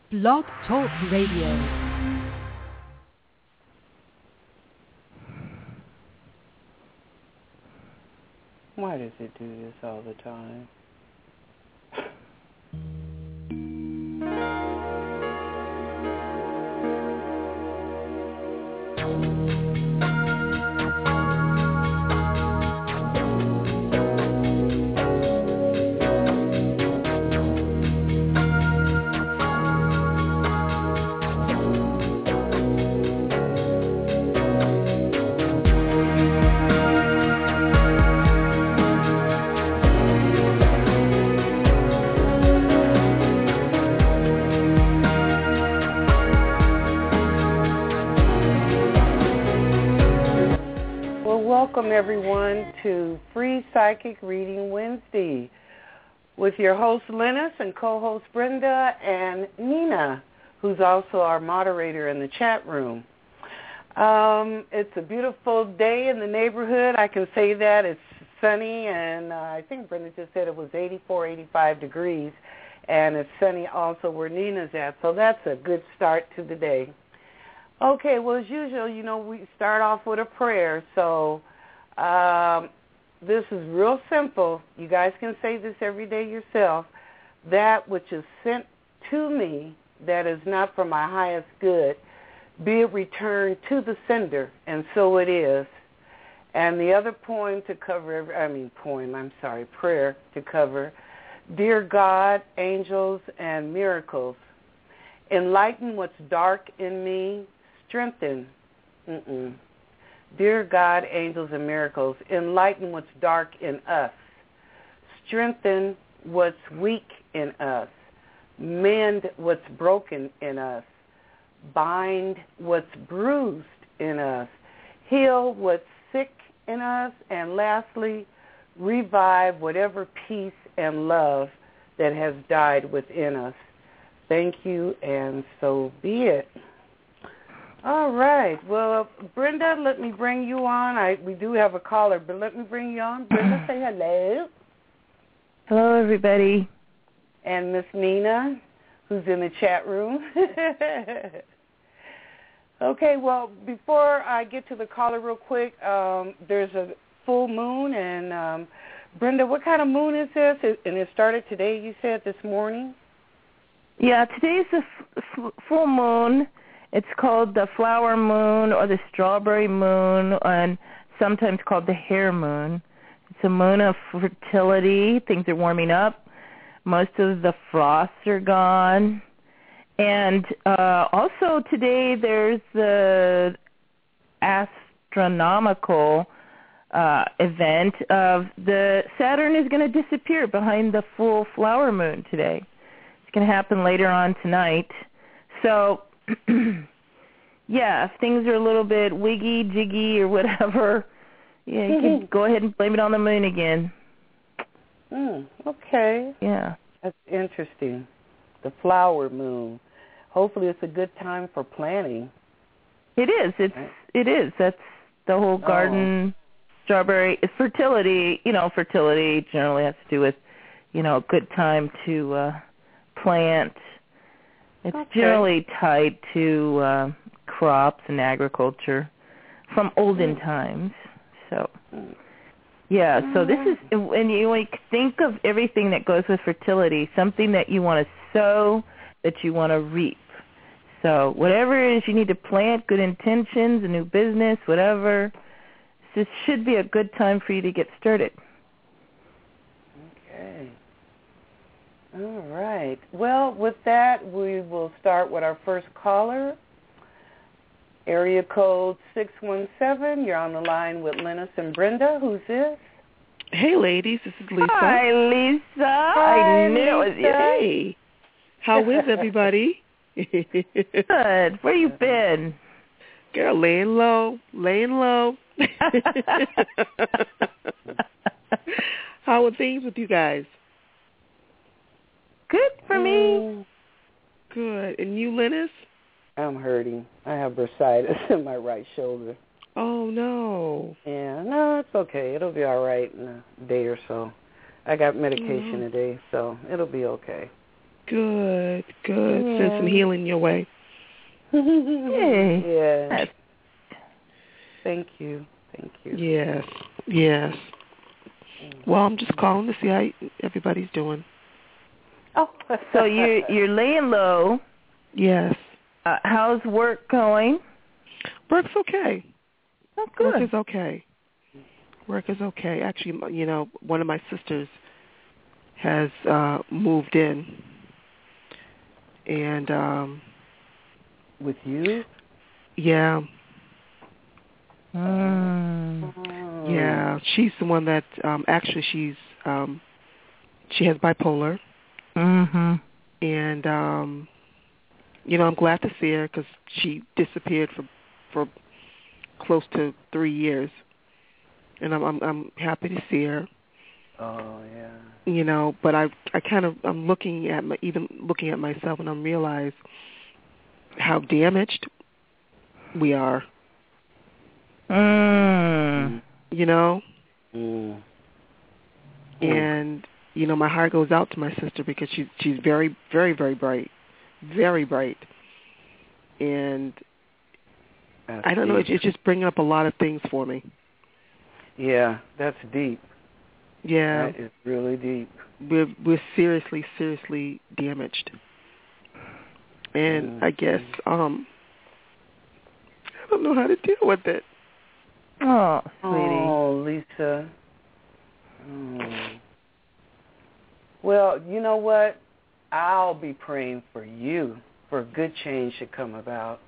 Blog Talk Radio. Why does it do this all the time? Welcome, everyone, to Free Psychic Reading Wednesday with your host, Linus, and co-host Brenda and Nina, who's also our moderator in the chat room. It's a beautiful day in the neighborhood. I can say that. It's sunny, and I think Brenda just said it was 84, 85 degrees, and it's sunny also where Nina's at, so that's a good start to the day. Okay, well, as usual, we start off with a prayer, so this is real simple. You guys can say this every day yourself. That which is sent to me that is not for my highest good, be it returned to the sender, and so it is. And the other prayer to cover, Dear God, angels, and miracles, enlighten what's dark in me, strengthen. Dear God, angels, and miracles, enlighten what's dark in us. Strengthen what's weak in us. Mend what's broken in us. Bind what's bruised in us. Heal what's sick in us. And lastly, revive whatever peace and love that has died within us. Thank you, and so be it. All right. Well, Brenda, let me bring you on. We do have a caller, but let me bring you on. Brenda, say hello. Hello, everybody. And Miss Nina, who's in the chat room. Okay, well, before I get to the caller real quick, there's a full moon, and Brenda, what kind of moon is this? And it started today, you said, this morning? Yeah, today's the full moon. It's called the flower moon or the strawberry moon, and sometimes called the hare moon. It's a moon of fertility. Things are warming up. Most of the frosts are gone. And also today there's the astronomical event of the Saturn is going to disappear behind the full flower moon today. It's going to happen later on tonight. So yeah, if things are a little bit wiggy, jiggy, or whatever, yeah, you can go ahead and blame it on the moon again. Okay. Yeah. That's interesting. The flower moon. Hopefully it's a good time for planting. It is. It is. That's the whole garden, strawberry. It's fertility. Fertility generally has to do with, a good time to plant. It's generally tied to crops and agriculture from olden times. So, yeah, so this is, when you think of everything that goes with fertility, something that you want to sow, that you want to reap. So whatever it is you need to plant, good intentions, a new business, whatever, this should be a good time for you to get started. Okay. All right. Well, with that, we will start with our first caller. Area code 617. You're on the line with Linus and Brenda. Who's this? Hey, ladies. This is Lisa. Hi, Lisa. Hi, I knew it was you. Hey. How is everybody? Good. Where you been? Girl, laying low. How are things with you guys? Good for me. Good. And you, Linus? I'm hurting. I have bursitis in my right shoulder. Oh, no. Yeah, no, it's okay. It'll be all right in a day or so. I got medication today, so it'll be okay. Good. Send some healing your way. Yay. Yeah. Thank you. Yes. Well, I'm just calling to see how everybody's doing. Oh. So you're laying low. Yes. How's work going? Work's okay. Oh, good. Work is okay. Actually, one of my sisters has moved in, and with you? Yeah. Mm. Yeah, she's the one that actually she has bipolar. Mhm. And I'm glad to see her because she disappeared for close to 3 years, and I'm happy to see her. Oh yeah. But I'm looking at myself, and I'm realize how damaged we are. Mm. And my heart goes out to my sister because she's very, very, very bright, very bright, and that's I don't know. deep. It's just bringing up a lot of things for me. Yeah, that's deep. Yeah, that is really deep. We're seriously damaged, and I guess I don't know how to deal with it. Oh, sweetie. Oh, Lisa. Oh. Well, you know what? I'll be praying for you for a good change to come about.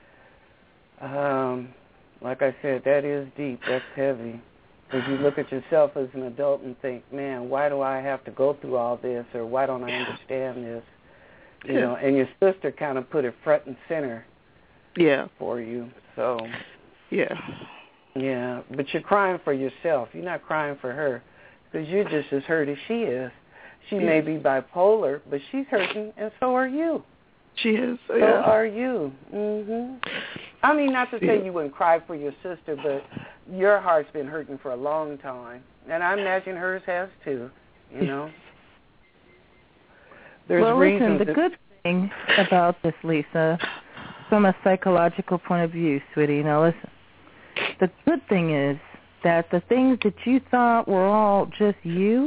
Like I said, that is deep. That's heavy. Because you look at yourself as an adult and think, man, why do I have to go through all this, or why don't I understand this? And your sister kind of put it front and center for you. So, yeah, but you're crying for yourself. You're not crying for her because you're just as hurt as she is. She may be bipolar, but she's hurting, and so are you. She is. So are you. Mhm. I mean, not to say you wouldn't cry for your sister, but your heart's been hurting for a long time, and I imagine hers has too. There's reasons. Listen, the good thing about this, Lisa, from a psychological point of view, sweetie, now listen. The good thing is that the things that you thought were all just you,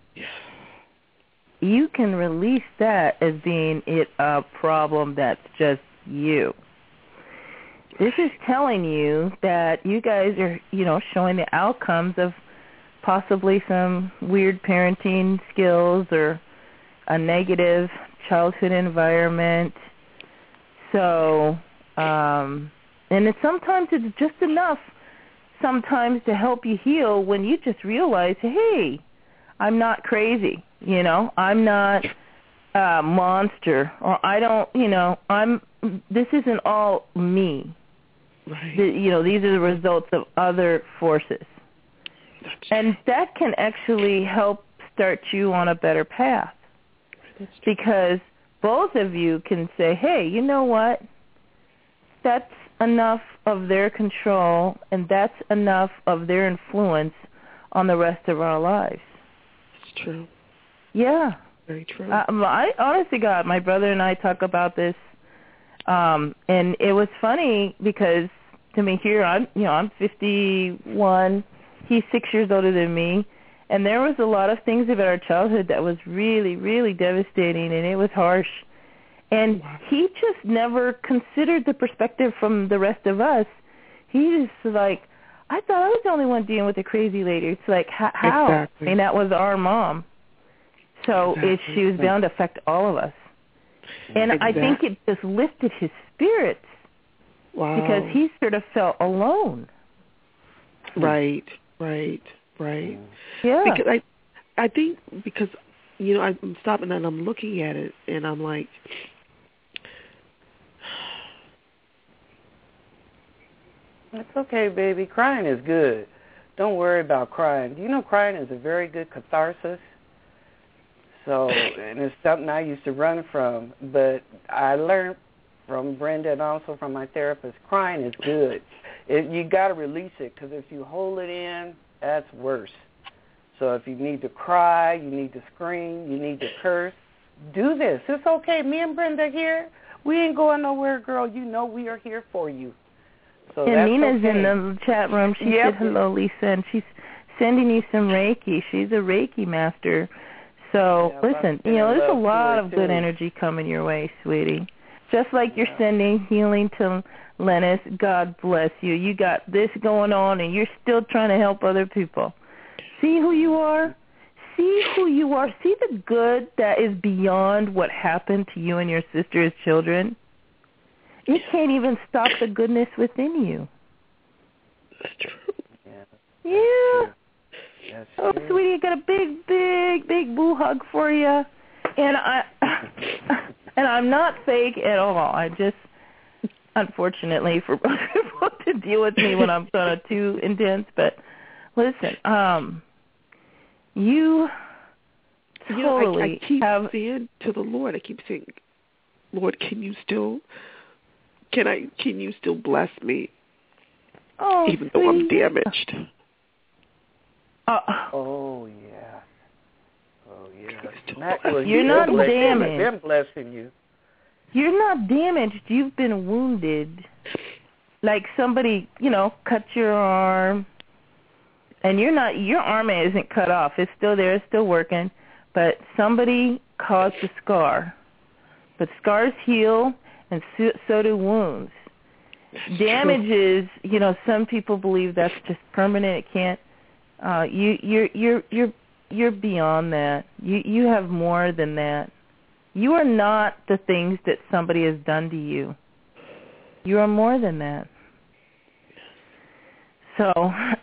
you can release that as being a problem that's just you. This is telling you that you guys are, showing the outcomes of possibly some weird parenting skills or a negative childhood environment. So, and sometimes it's just enough sometimes to help you heal when you just realize, hey, I'm not crazy, I'm not a monster, or I don't, this isn't all me. Right. These are the results of other forces. And that can actually help start you on a better path. Because both of you can say, hey, you know what? That's enough of their control, and that's enough of their influence on the rest of our lives. It's true. Yeah. Very true. I honestly, God, my brother and I talk about this, and it was funny because to me here, I'm 51. He's 6 years older than me, and there was a lot of things about our childhood that was really, really devastating, and it was harsh. And he just never considered the perspective from the rest of us. He just like, I thought I was the only one dealing with a crazy lady. It's like, how? Exactly. I mean, that was our mom. So she was bound to affect all of us. And I think it just lifted his spirits. Wow. Because he sort of felt alone. Right. Yeah. Because I think because, I'm stopping and I'm looking at it and I'm like, It's okay, baby. Crying is good. Don't worry about crying. Do you know crying is a very good catharsis? So, and it's something I used to run from, but I learned from Brenda and also from my therapist, crying is good. You got to release it, because if you hold it in, that's worse. So if you need to cry, you need to scream, you need to curse, do this. It's okay. Me and Brenda here. We ain't going nowhere, girl. You know we are here for you. So and that's Nina's okay. in the chat room. She said hello, Lisa, and she's sending you some Reiki. She's a Reiki master. So listen, there's a lot of good energy coming your way, sweetie. Just like you're sending healing to Lennis, God bless you. You got this going on, and you're still trying to help other people. See who you are. See who you are. See the good that is beyond what happened to you and your sister as children. It can't even stop the goodness within you. That's true. Yeah. That's oh, true. Sweetie, I got a big, big, big boo hug for you. And I'm not fake at all. I just, unfortunately, for most people to deal with me when I'm kind of too intense. But listen, you totally I keep have saying to the Lord, I keep saying, Lord, can you still bless me, even though I'm damaged? Oh yeah. You're not damaged. Been blessing you. You're not damaged. You've been wounded. Like somebody, cut your arm, and your arm isn't cut off. It's still there. It's still working. But somebody caused a scar. But scars heal, and so do wounds. Damages, some people believe that's just permanent. It can't. You're beyond that. You have more than that. You are not the things that somebody has done to you. You are more than that. So,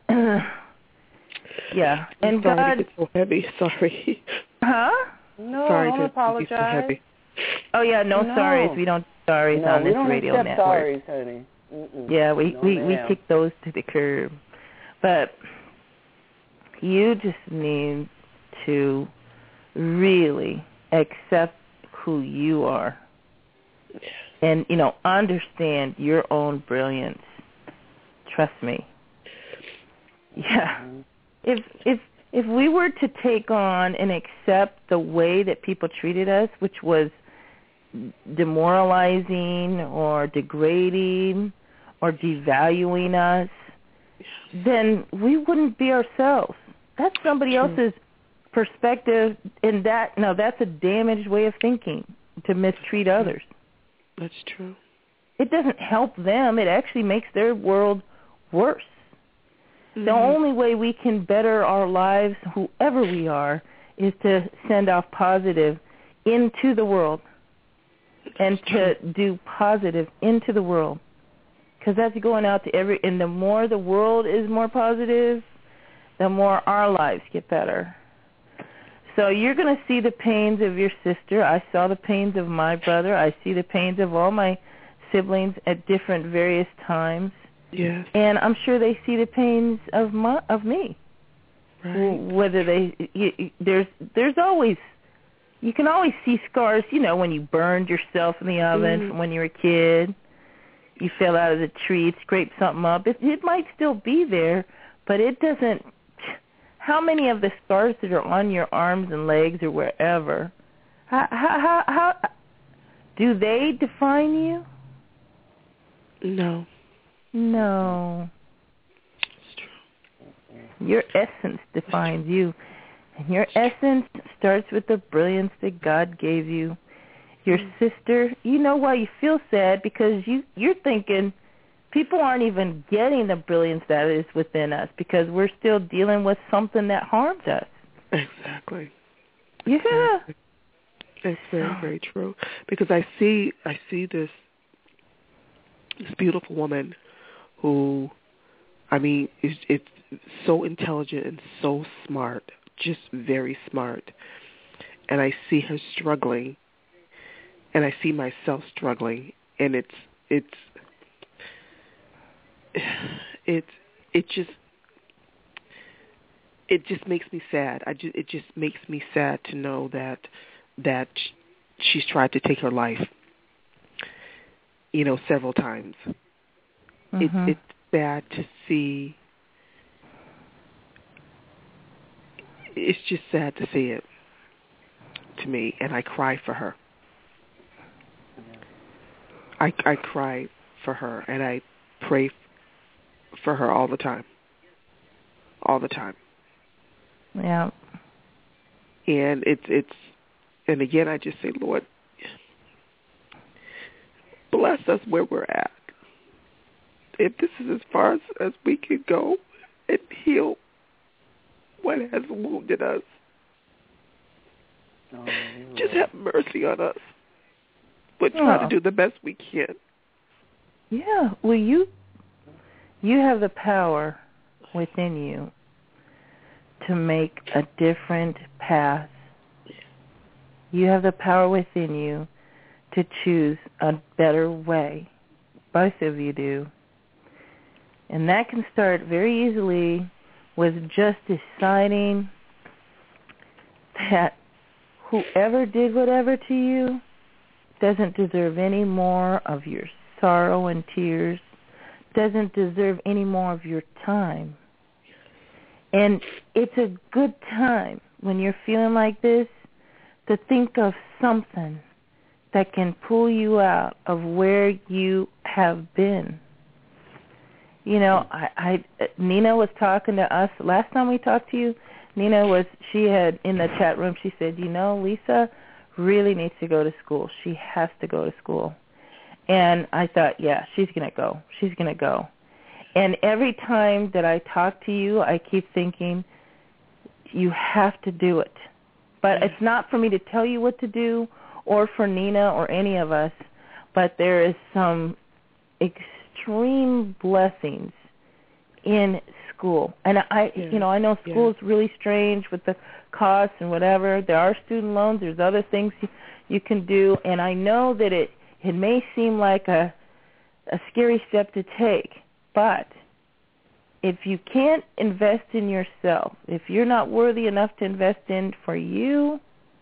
yeah. And sorry God, to get so heavy. Sorry. Huh? No, sorry don't apologize. Be so heavy. Oh yeah, no sorries. We don't sorries on this radio network. network. Sorries, honey. Yeah, we kick those to the curb. But you just need to really accept who you are and, understand your own brilliance. Trust me. Yeah. If we were to take on and accept the way that people treated us, which was demoralizing or degrading or devaluing us, then we wouldn't be ourselves. That's somebody else's perspective, and that's a damaged way of thinking, to mistreat others. That's true. It doesn't help them. It actually makes their world worse. Mm-hmm. The only way we can better our lives, whoever we are, is to send off positive into the world and to do positive into the world. Because that's going out to and the more the world is more positive, the more our lives get better. So you're going to see the pains of your sister. I saw the pains of my brother. I see the pains of all my siblings at different various times. Yes. And I'm sure they see the pains of me. Right. Whether there's always, you can always see scars, when you burned yourself in the oven from when you were a kid. You fell out of the tree, scraped something up. It might still be there, but it doesn't. How many of the scars that are on your arms and legs or wherever, how do they define you? No. It's true. Your essence defines you, and your essence starts with the brilliance that God gave you. Your sister, you know why you feel sad, because you're thinking people aren't even getting the brilliance that is within us because we're still dealing with something that harms us. Exactly. Yeah. Exactly. It's very, very true. Because I see this beautiful woman who, it's so intelligent and so smart, just very smart. And I see her struggling. And I see myself struggling, and it just makes me sad. It just makes me sad to know that she's tried to take her life, several times. Mm-hmm. It's sad to see. It's just sad to see it. To to me, and I cry for her. I cry for her, and I pray for her all the time. All the time. Yeah. And and again, I just say, Lord, bless us where we're at. If this is as far as we can go and heal what has wounded us, just have mercy on us. We're trying to do the best we can. Yeah. Well, you have the power within you to make a different path. You have the power within you to choose a better way. Both of you do. And that can start very easily with just deciding that whoever did whatever to you doesn't deserve any more of your sorrow and tears, doesn't deserve any more of your time. And it's a good time when you're feeling like this to think of something that can pull you out of where you have been. You know, Nina was talking to us last time we talked to you. She had in the chat room, she said, Lisa really needs to go to school. She has to go to school. And I thought, yeah, she's going to go. She's going to go. And every time that I talk to you, I keep thinking, you have to do it. But it's not for me to tell you what to do or for Nina or any of us, but there is some extreme blessings in school. And I know school is really strange with the costs and whatever. There are student loans. There's other things you can do. And I know that it may seem like a scary step to take, but if you can't invest in yourself, if you're not worthy enough to invest in for you,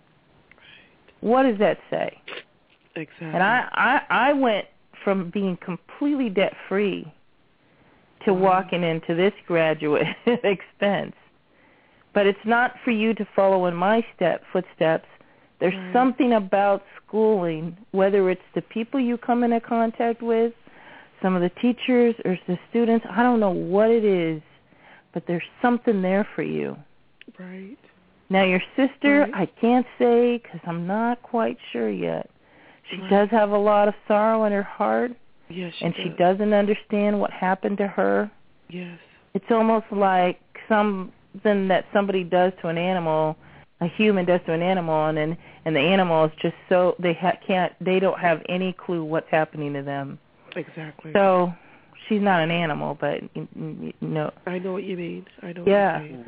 what does that say? Exactly. And I went from being completely debt-free to walking into this graduate expense. But it's not for you to follow in my footsteps. There's something about schooling, whether it's the people you come into contact with, some of the teachers or the students, I don't know what it is, but there's something there for you. Right. Now, your sister, I can't say because I'm not quite sure yet. She does have a lot of sorrow in her heart, yes, she doesn't understand what happened to her. Yes. It's almost like something that somebody does to an animal, a human does to an animal, and the animal is just so they don't have any clue what's happening to them. Exactly. So she's not an animal, but no. I know what you mean. I know what you mean.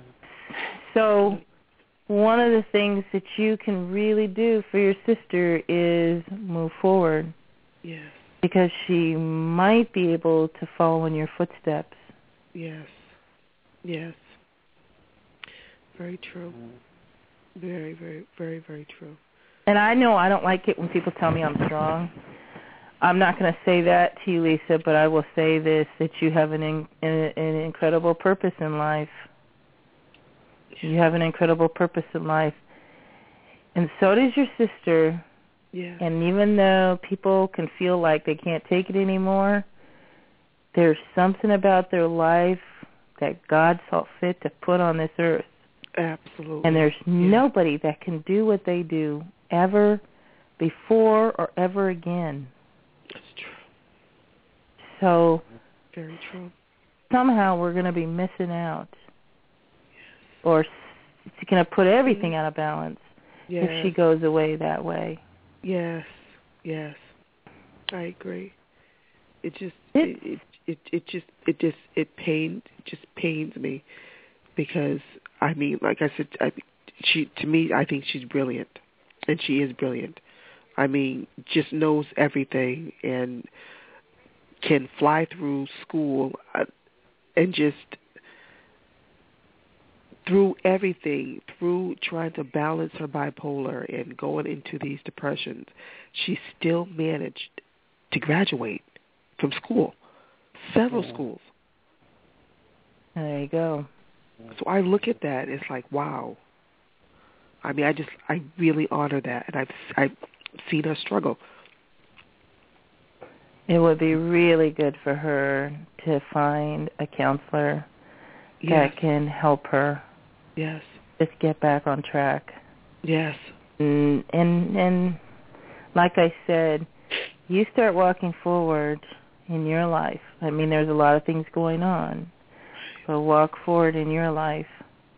So one of the things that you can really do for your sister is move forward. Yes. Because she might be able to follow in your footsteps. Yes. Yes. Very true. Very, very, very, very true. And I know I don't like it when people tell me I'm strong. I'm not going to say that to you, Lisa, but I will say this, that you have an incredible purpose in life. You have an incredible purpose in life. And so does your sister. Yes. And even though people can feel like they can't take it anymore, there's something about their life that God saw fit to put on this earth. Absolutely. And there's nobody that can do what they do ever before or ever again. That's true. So very true. Somehow we're going to be missing out. Yes. Or it's going to put everything out of balance if she goes away that way. Yes. Yes. I agree. It pains me because I mean, like I said, I think she's brilliant, and she is brilliant. I mean, just knows everything and can fly through school and just through everything, through trying to balance her bipolar and going into these depressions, she still managed to graduate from school, several schools. There you go. So I look at that, it's like, wow. I mean, I really honor that, and I've seen her struggle. It would be really good for her to find a counselor that can help her. Yes. Just get back on track. Yes. And like I said, you start walking forward in your life. I mean, there's a lot of things going on, but walk forward in your life.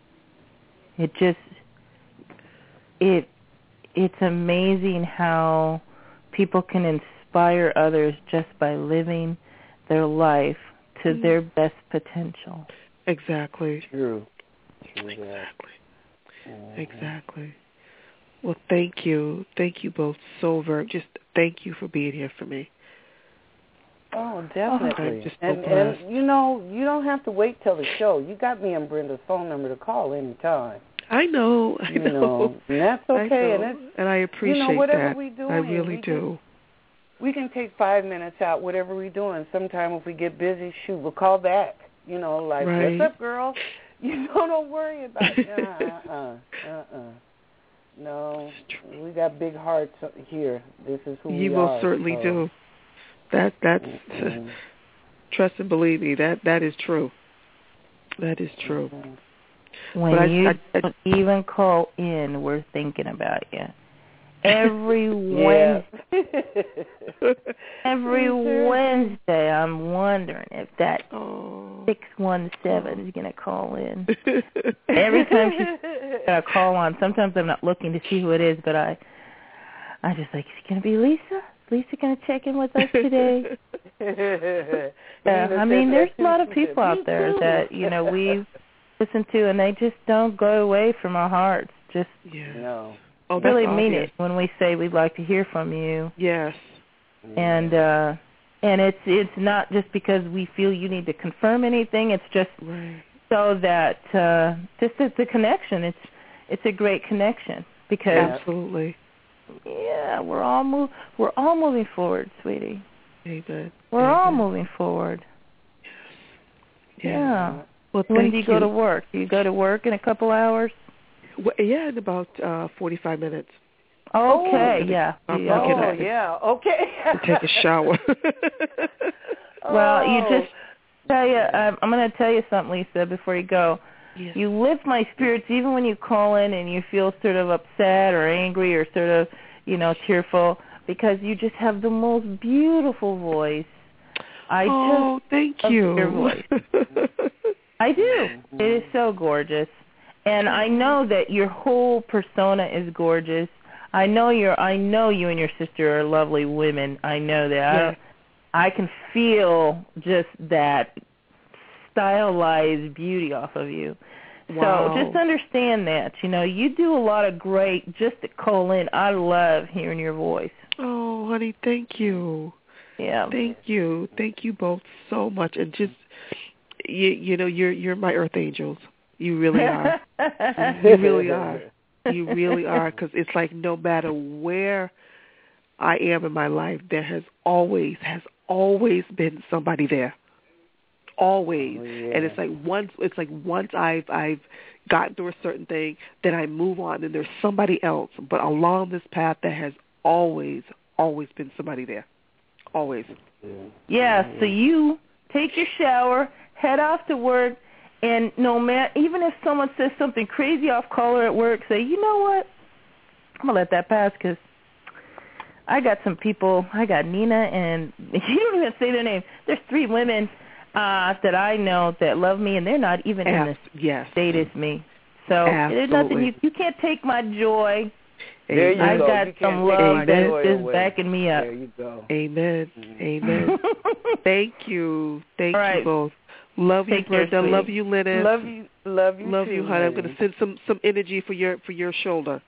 It's amazing how people can inspire others just by living their life to their best potential. Exactly. True. Exactly. Well, thank you. Thank you both so very much. Just thank you for being here for me. Oh, definitely. I'm just so and blessed. you know, you don't have to wait till the show. You got me and Brenda's phone number to call anytime. I know. You know, and that's okay. And I appreciate that. Whatever that. we do, I really do. We can take 5 minutes out, whatever we're doing. Sometime if we get busy, shoot, we'll call back. You know, like, what's up, girl? You know, don't worry about it. No, we got big hearts here. This is who we are. You most certainly do. That's trust and believe me. That is true. That is true. When you don't even call in, we're thinking about you. Every Wednesday, Wednesday, I'm wondering if that 617 is going to call in. Every time she's going to call on, sometimes I'm not looking to see who it is, but I just like, is it going to be Lisa? Is Lisa going to check in with us today? I mean, there's a lot of people out there that, you know, we've listened to, and they just don't go away from our hearts. Just really mean it when we say we'd like to hear from you. Yes. And it's not just because we feel you need to confirm anything. It's just so that just the connection. It's a great connection because absolutely. Yeah, we're all moving forward, sweetie. Amen. We're all moving forward. Yes. Yeah. Well, when do you go to work? Do you go to work in a couple hours? Well, yeah, in about 45 minutes. Okay, okay. Take a shower. Well, you just tell you. I'm going to tell you something, Lisa, before you go. Yes. You lift my spirits even when you call in and you feel sort of upset or angry or sort of, tearful, because you just have the most beautiful voice. Thank you. Your voice. I do. It is so gorgeous. And I know that your whole persona is gorgeous. I know you and your sister are lovely women. I know that. Yes. I can feel just that stylized beauty off of you. Wow. So just understand that. You do a lot of great, just to call in. I love hearing your voice. Oh, honey, thank you. Yeah. Thank you. Thank you both so much. And just, you're my earth angels. You really are. You really are. You really are, because it's like no matter where I am in my life, there has always been somebody there. Always. And it's like once I've gotten through a certain thing, then I move on and there's somebody else. But along this path, there has always been somebody there. Always. Yeah, so you take your shower, head off to work, and no matter, even if someone says something crazy off caller at work, say, you know what, I'm going to let that pass because I got some people. I got Nina, and you don't even say their name. There's 3 women that I know that love me, and they're not even in the state as me. So there's nothing, you can't take my joy. There you I go. got some love that's just backing me up. There you go. Amen. Amen. Thank you. Thank you both. Love you, Brenda. Love you, Linus. Love you too, too, honey. I'm going to send some energy for your shoulder.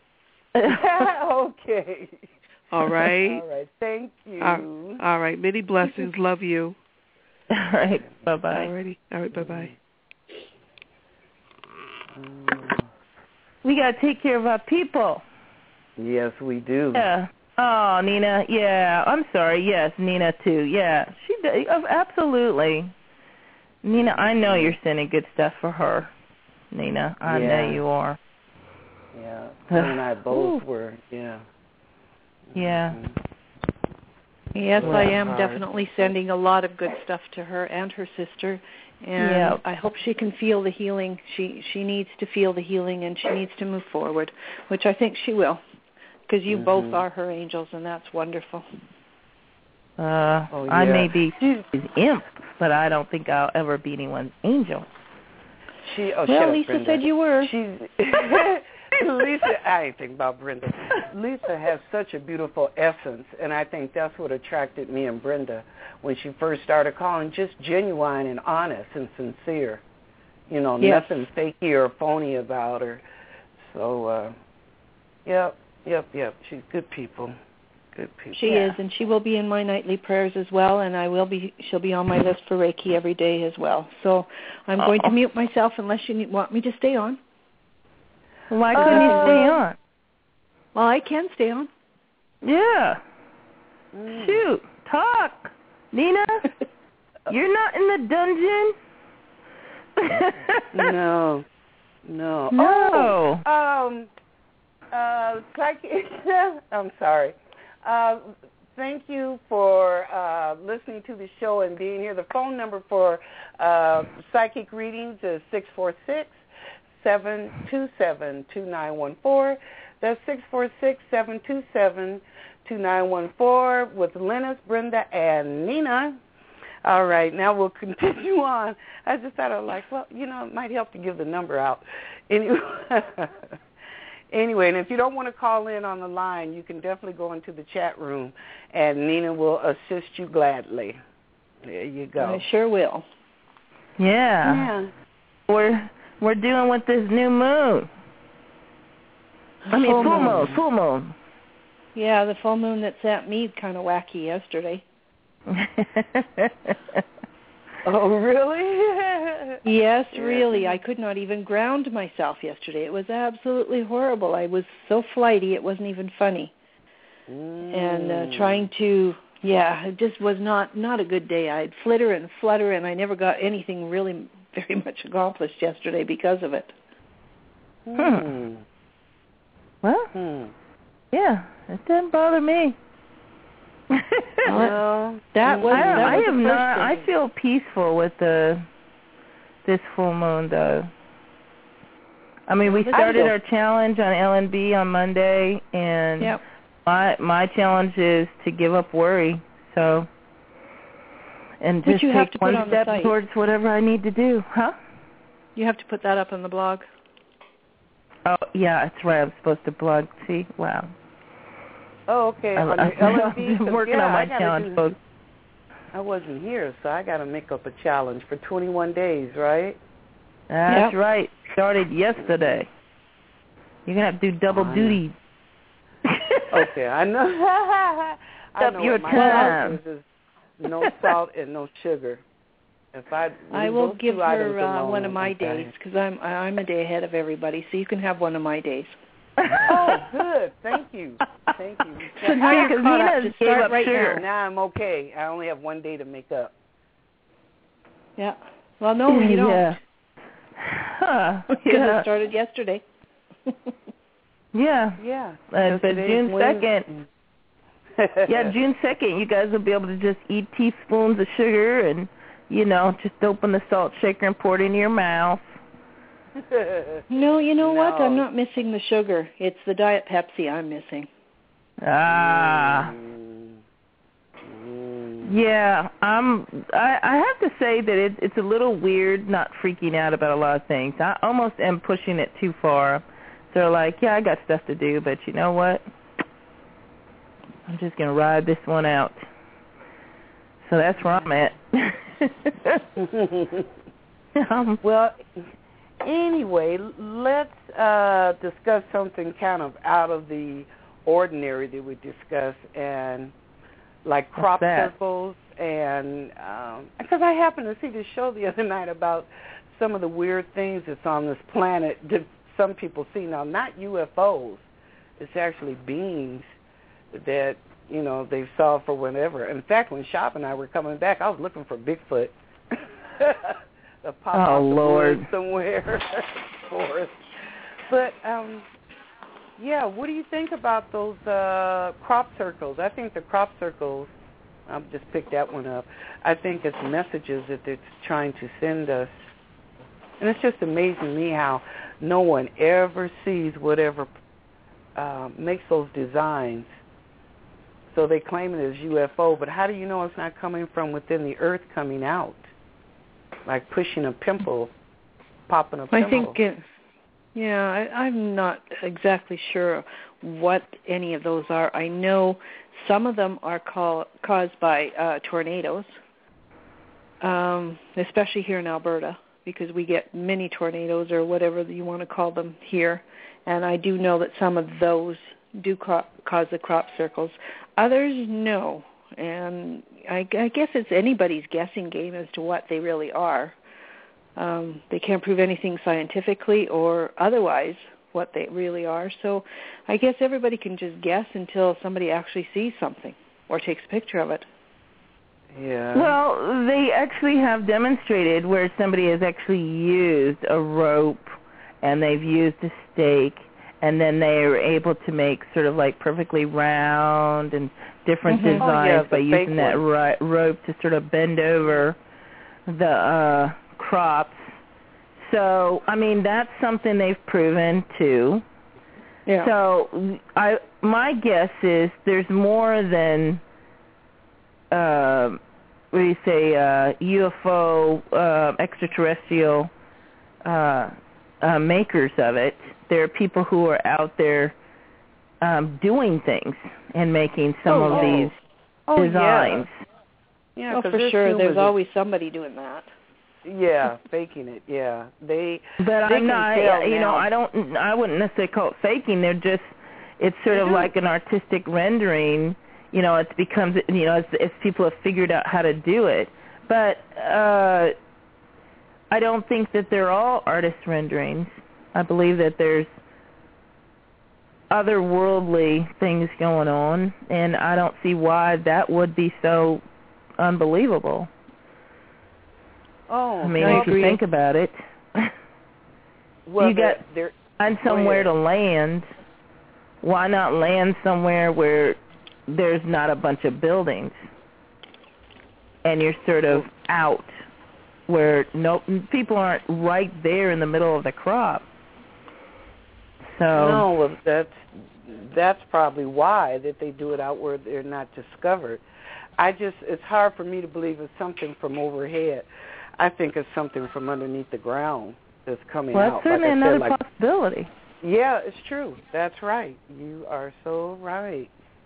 Okay. All right. All right. Thank you. All right. Many blessings. Love you. All right. Bye-bye. All right. Bye-bye. We got to take care of our people. Yes, we do. Yeah. Oh, Nina. Yeah. I'm sorry. Yes, Nina too. Yeah. She does. Absolutely. Nina, I know you're sending good stuff for her. Nina, I know you are. Yeah. Her and I both were. Yeah. Yeah. Yes, I am definitely sending a lot of good stuff to her and her sister, and I hope she can feel the healing. She needs to feel the healing, and she needs to move forward, which I think she will, because you both are her angels, and that's wonderful. I may be imp, but I don't think I'll ever be anyone's angel. Lisa said you were. Lisa, I ain't thinking about Brenda. Lisa has such a beautiful essence, and I think that's what attracted me and Brenda when she first started calling, just genuine and honest and sincere. You know, nothing fakey or phony about her. So, yep. She's good people. Good people. She is, and she will be in my nightly prayers as well, and she'll be on my list for Reiki every day as well. So I'm going to mute myself unless you want me to stay on. Why couldn't you stay on? Well, I can stay on. Yeah. Shoot. Talk. Nina, you're not in the dungeon? No. I'm sorry. Thank you for listening to the show and being here. The phone number for psychic readings is 646-727-2914. That's 646-727-2914 with Linus, Brenda, and Nina. All right, now we'll continue on. I just thought it might help to give the number out. Anyway, and if you don't want to call in on the line, you can definitely go into the chat room, and Nina will assist you gladly. There you go. I sure will. Yeah. We're dealing with this new moon. Full moon. Yeah, the full moon that sent me kind of wacky yesterday. Oh, really? Yes, really. I could not even ground myself yesterday. It was absolutely horrible. I was so flighty, it wasn't even funny. And trying to, it just was not a good day. I'd flitter, and I never got anything really very much accomplished yesterday because of it. Well, yeah, it didn't bother me. I feel peaceful with this full moon, though. I mean, we started our challenge on LNB on Monday, and my challenge is to give up worry. So, and just take one step towards whatever I need to do. Huh? You have to put that up on the blog. Oh, yeah, that's right. I'm supposed to blog. See? Wow. Oh, okay. On your LNB, I'm working on my challenge, folks. I wasn't here, so I got to make up a challenge for 21 days, right? That's right. Started yesterday. You're going to have to do double duty. Okay, I know. I know your my time. is no salt and no sugar. I will give her one of my days because I'm a day ahead of everybody, so you can have one of my days. Oh, good. Thank you. So now you're caught up. Just start right now. Now I'm okay. I only have one day to make up. Yeah. Well, no, you don't. Yeah. Because it started yesterday. Yeah. But June 2nd. June 2nd, you guys will be able to just eat teaspoons of sugar and, just open the salt shaker and pour it into your mouth. No, you know what? I'm not missing the sugar. It's the Diet Pepsi I'm missing. Yeah, I have to say that it's a little weird not freaking out about a lot of things. I almost am pushing it too far. So I got stuff to do, but you know what? I'm just going to ride this one out. So that's where I'm at. Well, anyway, let's discuss something kind of out of the ordinary that we discuss, and like crop circles, and because I happened to see this show the other night about some of the weird things that's on this planet that some people see. Now, not UFOs. It's actually beings that, they've saw for whenever. In fact, when Shop and I were coming back, I was looking for Bigfoot. Pop out the Lord. somewhere for us. But Yeah, what do you think about those crop circles? I think the crop circles, I'll just pick that one up. I think it's messages that they're trying to send us. And it's just amazing to me how no one ever sees whatever makes those designs. So they claim it as UFO, but how do you know it's not coming from within the earth coming out? Like pushing a pimple, popping a pimple. I think I'm not exactly sure what any of those are. I know some of them are caused by tornadoes, especially here in Alberta, because we get mini tornadoes or whatever you want to call them here. And I do know that some of those do cause the crop circles. Others, no. And I guess it's anybody's guessing game as to what they really are. They can't prove anything scientifically or otherwise what they really are. So I guess everybody can just guess until somebody actually sees something or takes a picture of it. Yeah. Well, they actually have demonstrated where somebody has actually used a rope and they've used a stake, and then they are able to make sort of like perfectly round and different designs by using that rope to sort of bend over the crops. So, I mean, that's something they've proven too. Yeah. So, my guess is there's more than UFO, extraterrestrial makers of it. There are people who are out there doing things and making some of these designs. Yeah, for sure. There's always somebody doing that. Yeah, faking it. Yeah, But I'm not. I wouldn't necessarily call it faking. It's sort of like an artistic rendering. It becomes, as people have figured out how to do it. But I don't think that they're all artist renderings. I believe that there's otherworldly things going on, and I don't see why that would be so unbelievable. Oh, I mean, if you think about it, you got to find somewhere to land. Why not land somewhere where there's not a bunch of buildings, and you're sort of out where people aren't right there in the middle of the crop? So no, that's probably why that they do it out where they're not discovered. It's hard for me to believe it's something from overhead. I think it's something from underneath the ground that's coming out. Well, that's certainly another possibility. Yeah, it's true. That's right. You are so right.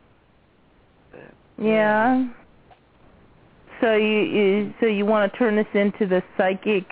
Yeah. So you want to turn this into the psychic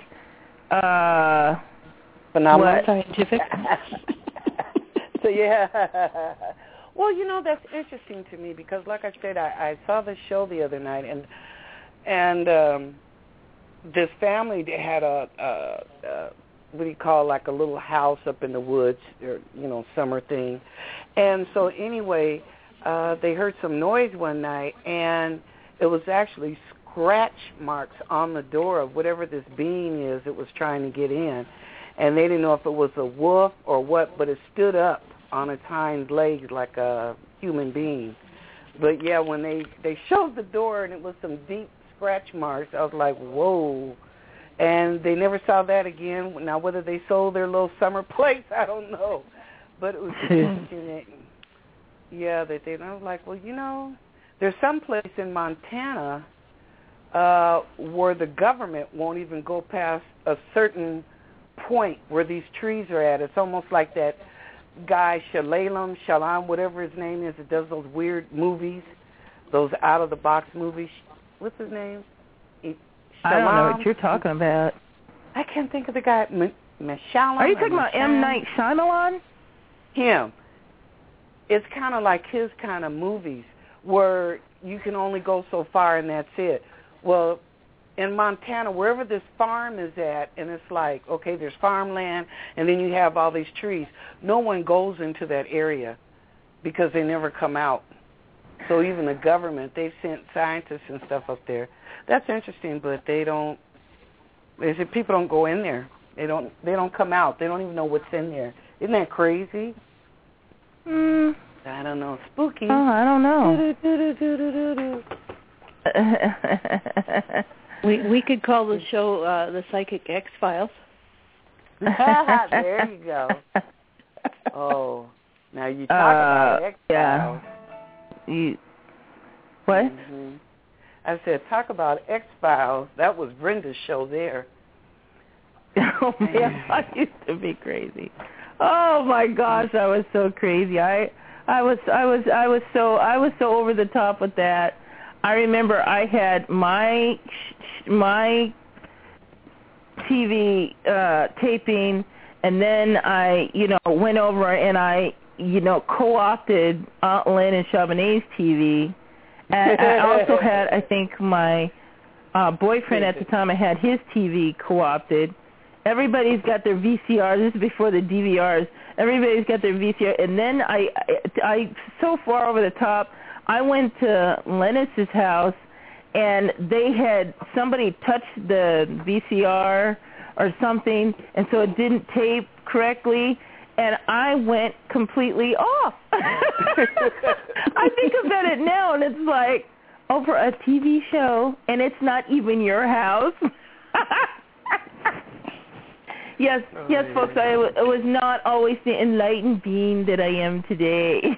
phenomenon? Scientific? So, yeah. Well, that's interesting to me because, like I said, I saw the show the other night, and this family had a what do you call, like a little house up in the woods, or, summer thing. And so anyway, they heard some noise one night, and it was actually scratch marks on the door of whatever this being is that was trying to get in. And they didn't know if it was a wolf or what, but it stood up on its hind legs like a human being. But, yeah, when they showed the door and it was some deep scratch marks, I was like, whoa. And they never saw that again. Now, whether they sold their little summer place, I don't know. But it was interesting. Yeah, I was like, well, there's some place in Montana where the government won't even go past a certain point where these trees are at. It's almost like that guy Shalom, whatever his name is, that does those weird movies, those out-of-the-box movies. What's his name? I don't know what you're talking about. I can't think of the guy. Shalom. Are you talking about M. Night Shyamalan? Him. It's kind of like his kind of movies where you can only go so far and that's it. Well, in Montana, wherever this farm is at, and it's like, okay, there's farmland, and then you have all these trees. No one goes into that area because they never come out. So even the government, they've sent scientists and stuff up there. That's interesting, but they said people don't go in there. They don't come out. They don't even know what's in there. Isn't that crazy? I don't know. Spooky. Oh, I don't know. We could call the show the Psychic X-Files. There you go. Oh, now you talk about X-Files. Yeah. What? Mm-hmm. I said, talk about X-Files. That was Brenda's show there. Oh man, I used to be crazy. Oh my gosh, I was so crazy. I was so over the top with that. I remember I had my TV taping, and then I went over and I co-opted Aunt Lynn and Chabonet's TV. And I also had, I think, my boyfriend at the time, I had his TV co-opted. Everybody's got their VCRs. This is before the DVRs. Everybody's got their VCR. And then I so far over the top, I went to Lennis's house, and they had somebody touched the VCR or something, and so it didn't tape correctly, and I went completely off. I think about it now, and it's like, over a TV show, and it's not even your house. Yes, folks, I was not always the enlightened being that I am today.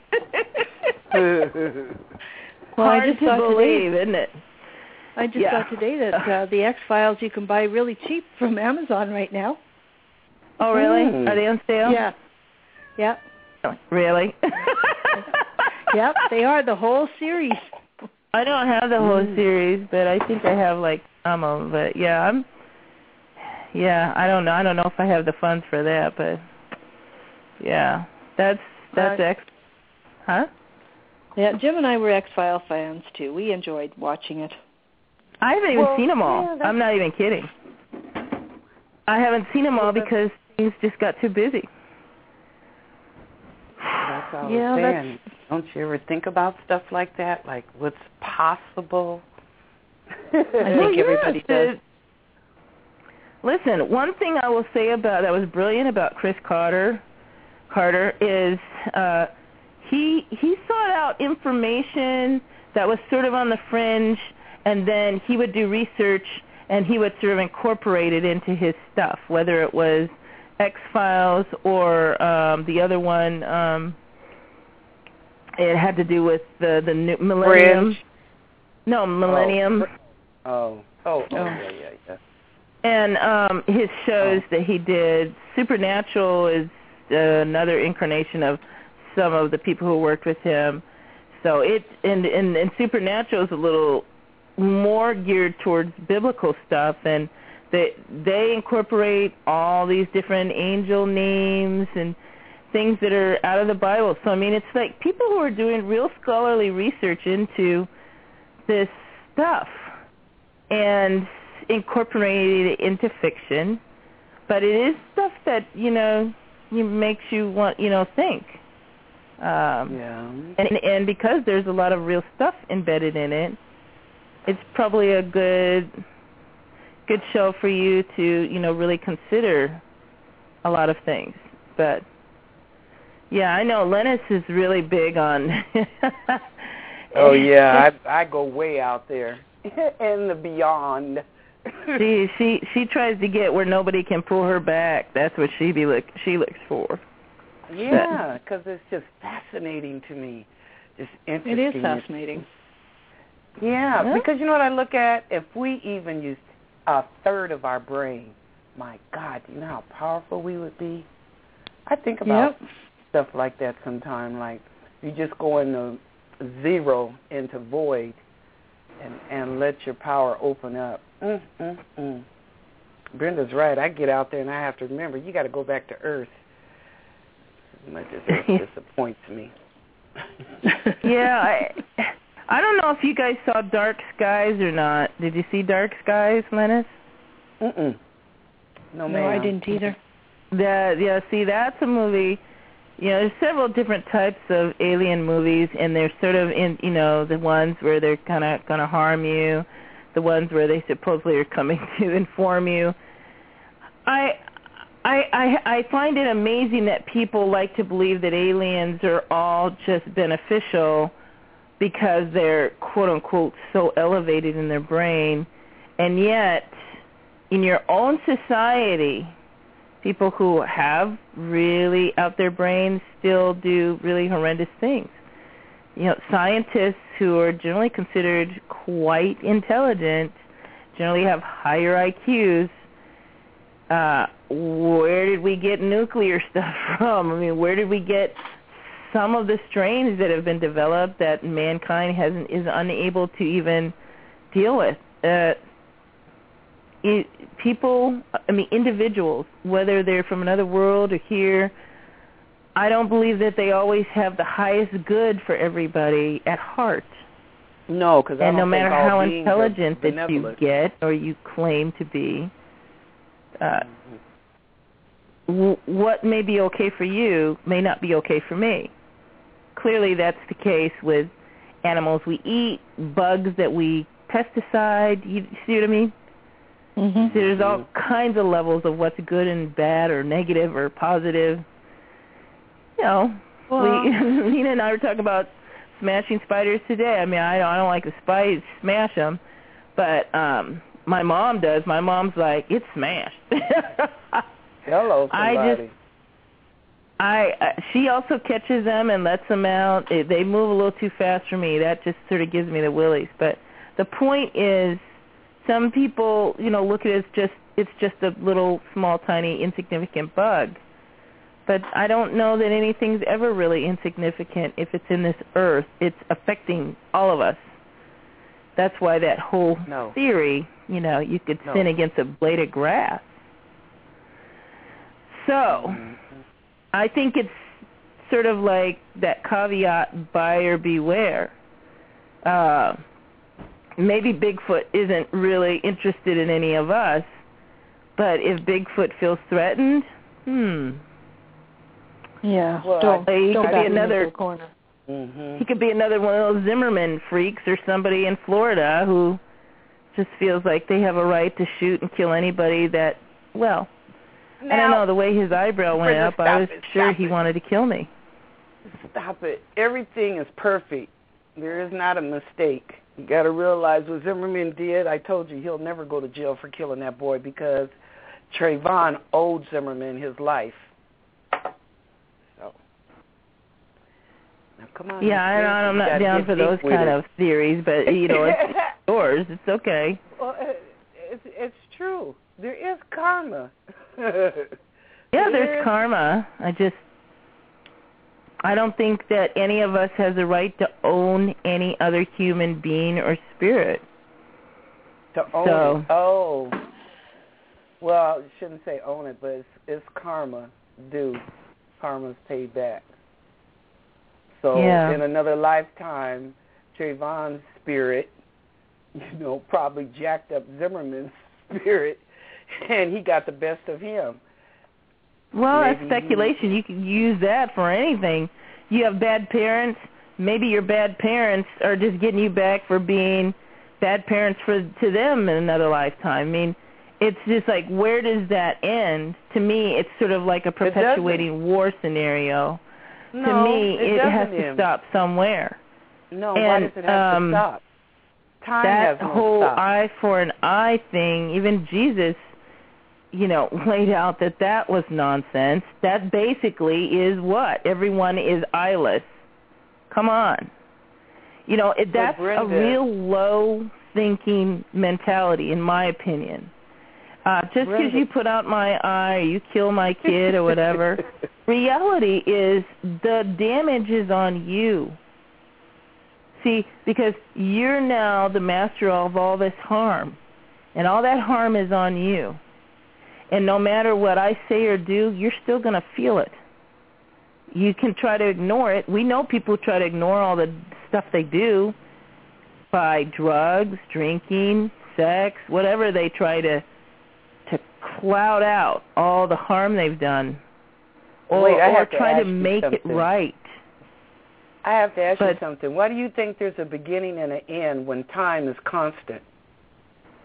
Well, hard to believe, isn't it? I just saw today that the X-Files you can buy really cheap from Amazon right now. Oh, really? Are they on sale? Yeah. Yep. Really? Yep, they are, the whole series. I don't have the whole series, but I think I have like some of them. But I don't know. I don't know if I have the funds for that, but that's X. Huh? Yeah, Jim and I were X-File fans too. We enjoyed watching it. I haven't even seen them all. I'm not even kidding. I haven't seen them all because things just got too busy. That's all I'm saying. Don't you ever think about stuff like that? Like what's possible? I think everybody does. Listen, one thing I will say that was brilliant about Chris Carter is he sought out information that was sort of on the fringe, and then he would do research and he would sort of incorporate it into his stuff, whether it was X-Files or the other one. It had to do with the new Millennium. Fringe. No, Millennium. Yeah. And his shows that he did, Supernatural is another incarnation of some of the people who worked with him. So and Supernatural is a little more geared towards biblical stuff, and they incorporate all these different angel names and things that are out of the Bible. So I mean, it's like people who are doing real scholarly research into this stuff and incorporating it into fiction, but it is stuff that makes you want think. And because there's a lot of real stuff embedded in it, it's probably a good show for you to really consider a lot of things. But I know Lennis is really big on. Oh yeah, I go way out there in the beyond. She tries to get where nobody can pull her back. That's what she looks for. Yeah, because it's just fascinating to me. Just interesting. It is fascinating. Yeah, because you know what I look at? If we even used a third of our brain, my God, do you know how powerful we would be? I think about stuff like that sometime, like you just go into zero, into void, and let your power open up. Brenda's right. I get out there and I have to remember, you got to go back to Earth. As much as it disappoints me. I don't know if you guys saw Dark Skies or not. Did you see Dark Skies, Lennis? No, ma'am. No, I didn't either. See, that's a movie. There's several different types of alien movies, and they're sort of in, the ones where they're kind of going to harm you, the ones where they supposedly are coming to inform you. I find it amazing that people like to believe that aliens are all just beneficial because they're, quote unquote, so elevated in their brain, and yet in your own society, people who have really out their brains still do really horrendous things. You know, scientists who are generally considered quite intelligent generally have higher IQs. Where did we get nuclear stuff from? I mean, where did we get some of the strains that have been developed that mankind is unable to even deal with? Individuals, whether they're from another world or here, I don't believe that they always have the highest good for everybody at heart. No, because no matter how intelligent that you get or you claim to be, what may be okay for you may not be okay for me. Clearly, that's the case with animals we eat, bugs that we pesticide. You see what I mean? Mm-hmm. So there's all kinds of levels of what's good and bad or negative or positive. You know, Nina and I were talking about smashing spiders today. I mean, I don't like to smash them, but my mom does. My mom's like, it's smashed. Hello, somebody. She also catches them and lets them out. They move a little too fast for me. That just sort of gives me the willies. But the point is, some people, look at it as it's just a little small, tiny, insignificant bug. But I don't know that anything's ever really insignificant if it's in this earth. It's affecting all of us. That's why that whole theory, you could sin against a blade of grass. So I think it's sort of like that caveat, buyer beware. Maybe Bigfoot isn't really interested in any of us, but if Bigfoot feels threatened, yeah, don't be another corner. Mm-hmm. He could be another one of those Zimmerman freaks or somebody in Florida who just feels like they have a right to shoot and kill anybody that, I don't know, the way his eyebrow went up, I was sure he wanted to kill me. Stop it. Everything is perfect. There is not a mistake. You got to realize what Zimmerman did. I told you he'll never go to jail for killing that boy because Trayvon owed Zimmerman his life. So, now come on. Yeah, I'm not down for those kind of theories, but, it's yours. It's okay. Well, it's true. There is karma. Yeah, there's karma. I don't think that any of us has a right to own any other human being or spirit. To own it. Oh. Well, you shouldn't say own it, but it's karma due. Karma's paid back. So in another lifetime, Trayvon's spirit, probably jacked up Zimmerman's spirit, and he got the best of him. Well, that's speculation. You can use that for anything. You have bad parents. Maybe your bad parents are just getting you back for being bad parents to them in another lifetime. I mean, it's just like, where does that end? To me, it's sort of like a perpetuating war scenario. No, to me, it has end. to stop somewhere. No, why does it have to stop? Time has no whole stop. eye for an eye thing, even Jesus, laid out that was nonsense. That basically is what? Everyone is eyeless. Come on. That's a real low-thinking mentality, in my opinion. Just because you put out my eye or you kill my kid or whatever, reality is the damage is on you. See, because you're now the master of all this harm, and all that harm is on you. And no matter what I say or do, you're still going to feel it. You can try to ignore it. We know people try to ignore all the stuff they do by drugs, drinking, sex, whatever. They try to cloud out all the harm they've done or try to make it right. I have to ask you something. Why do you think there's a beginning and an end when time is constant?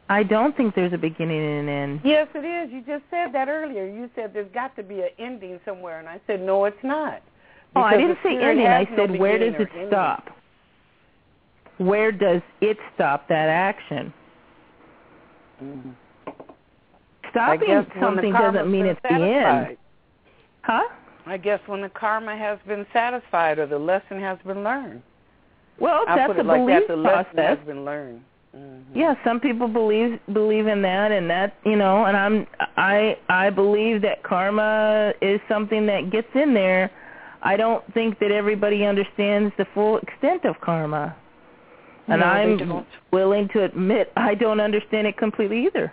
I don't think there's a beginning and an end. Yes, it is. You just said that earlier. You said there's got to be an ending somewhere, and I said, no, it's not. Oh, I didn't say ending. I said, no where does it ending. stop? Where does it stop, that action? Mm-hmm. Stopping something doesn't mean it's the end. Huh? I guess when the karma has been satisfied or the lesson has been learned. Well, that's a belief the process. lesson has been learned. Mm-hmm. Yeah, some people believe in that, and that, and I believe that karma is something that gets in there. I don't think that everybody understands the full extent of karma. And I'm willing to admit I don't understand it completely either.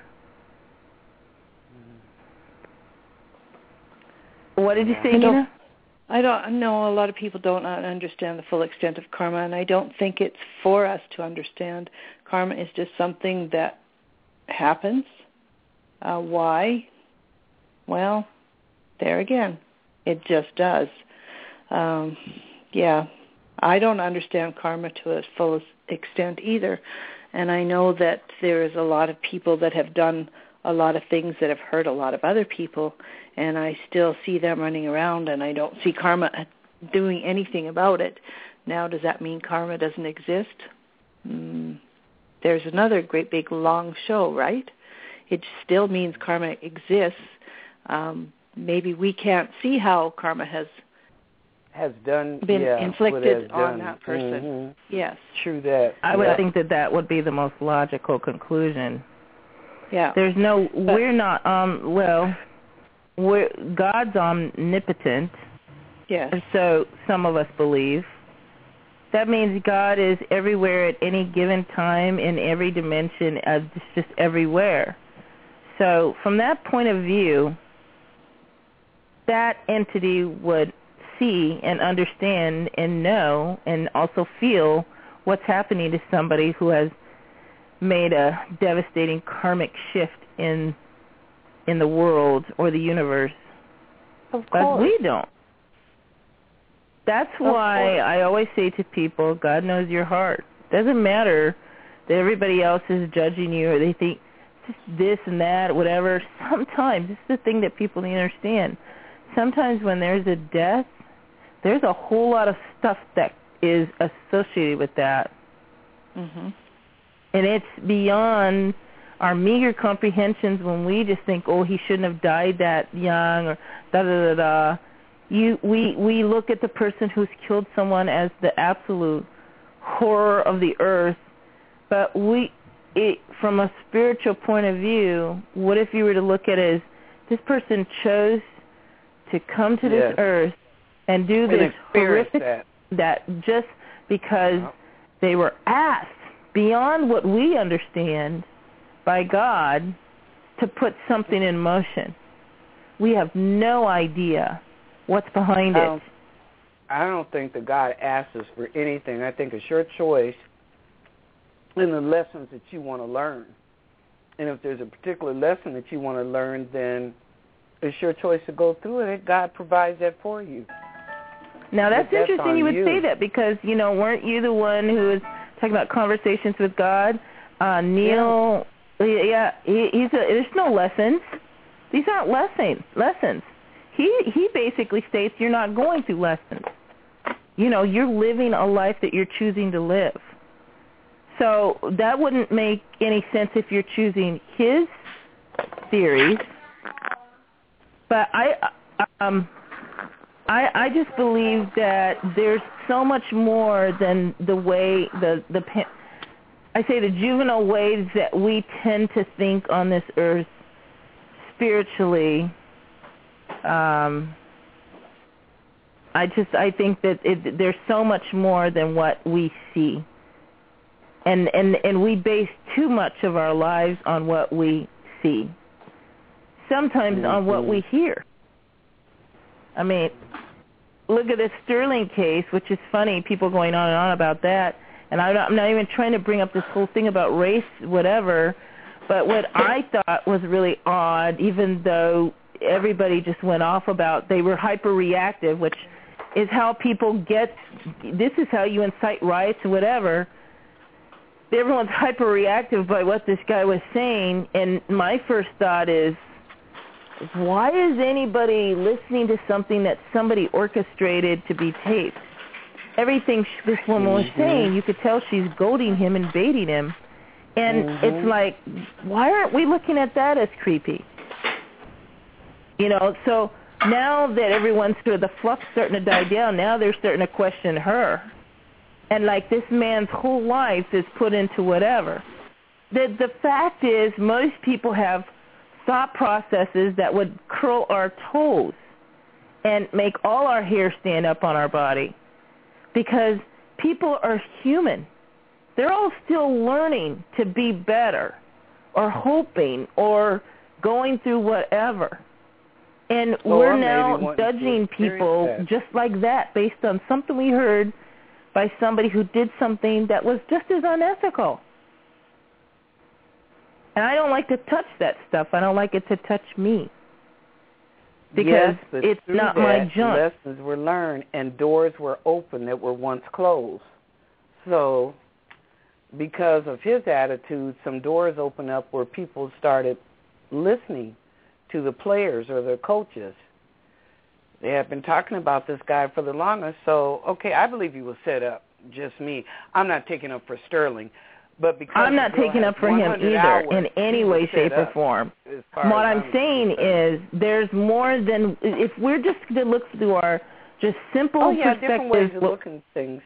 What did you say, Nina? I don't know. A lot of people don't understand the full extent of karma, and I don't think it's for us to understand. Karma is just something that happens. Why? Well, there again, it just does. Yeah, I don't understand karma to its fullest extent either, and I know that there is a lot of people that have done a lot of things that have hurt a lot of other people, and I still see them running around, and I don't see karma doing anything about it. Now, does that mean karma doesn't exist? There's another great big long show, right? It still means karma exists. Maybe we can't see how karma has been inflicted on that person. Mm-hmm. Yes. True that. I would think that would be the most logical conclusion. Yeah. There's no, we're not, God's omnipotent. Yes. And so some of us believe. That means God is everywhere at any given time in every dimension, just everywhere. So from that point of view, that entity would see and understand and know and also feel what's happening to somebody who has made a devastating karmic shift in the world or the universe. Of course. But we don't. That's why I always say to people, God knows your heart. It doesn't matter that everybody else is judging you or they think this and that, whatever. Sometimes, this is the thing that people need to understand. Sometimes when there's a death, there's a whole lot of stuff that is associated with that. Mm-hmm. And it's beyond our meager comprehensions when we just think, oh, he shouldn't have died that young or da-da-da-da. We look at the person who's killed someone as the absolute horror of the earth, but from a spiritual point of view, what if you were to look at it as this person chose to come to this earth and do this horrific that just because they were asked beyond what we understand by God to put something in motion. We have no idea what's behind it. I don't think that God asks us for anything. I think it's your choice in the lessons that you want to learn. And if there's a particular lesson that you want to learn, then it's your choice to go through it. God provides that for you. Now, that's interesting you would say that because, weren't you the one who was talking about conversations with God? Neil, there's no lessons. These aren't lessons. He basically states you're not going through lessons. You're living a life that you're choosing to live. So that wouldn't make any sense if you're choosing his theories. But I just believe that there's so much more than the way the juvenile ways that we tend to think on this earth spiritually. I think that there's so much more than what we see. And we base too much of our lives on what we see. Sometimes on what we hear. I mean, look at this Sterling case, which is funny, people going on and on about that. And I'm not even trying to bring up this whole thing about race, whatever. But what I thought was really odd, even though everybody just went off about they were hyper-reactive, which is how people get, this is how you incite riots and whatever. everyone's hyper-reactive by what this guy was saying, and my first thought is, why is anybody listening to something that somebody orchestrated to be taped? Everything this woman was saying, you could tell she's goading him and baiting him. And it's like, why aren't we looking at that as creepy? You know, so now that everyone's sort of the fluff's starting to die down, now they're starting to question her. And like this man's whole life is put into whatever. The fact is most people have thought processes that would curl our toes and make all our hair stand up on our body, because people are human. They're all still learning to be better or hoping or going through whatever. And we're now judging people just like that based on something we heard by somebody who did something that was just as unethical. And I don't like to touch that stuff. I don't like it to touch me. Because it's not my junk. Lessons were learned and doors were open that were once closed. So because of his attitude, some doors opened up where people started listening to the players or the coaches. They have been talking about this guy for the longest. So, okay, I believe he was set up, just me. I'm not taking up for Sterling. But because I'm not taking up for him either in any way, shape, or form. What I'm saying is there's more than, if we're just going to look through our just simple perspectives. Different ways of looking at things.